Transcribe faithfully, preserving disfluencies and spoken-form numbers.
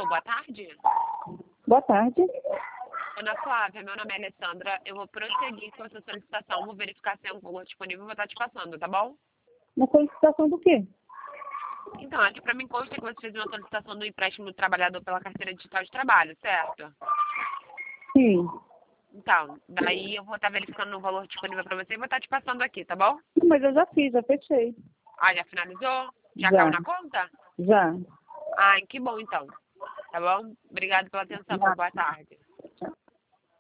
boa tarde. Boa tarde. Ana Flávia, meu nome é Alessandra. Eu vou prosseguir com a sua solicitação, vou verificar se tem um valor disponível e vou estar te passando, tá bom? Uma solicitação do quê? Então, aqui pra mim consta que você fez uma solicitação do empréstimo do trabalhador pela carteira digital de trabalho, certo? Sim. Então, daí eu vou estar verificando o valor disponível pra você e vou estar te passando aqui, tá bom? Mas eu já fiz, já fechei. Ah, já finalizou? Já, Já. caiu na conta? Já. Ai, que bom então. Tá bom? Obrigado pela atenção, boa tarde.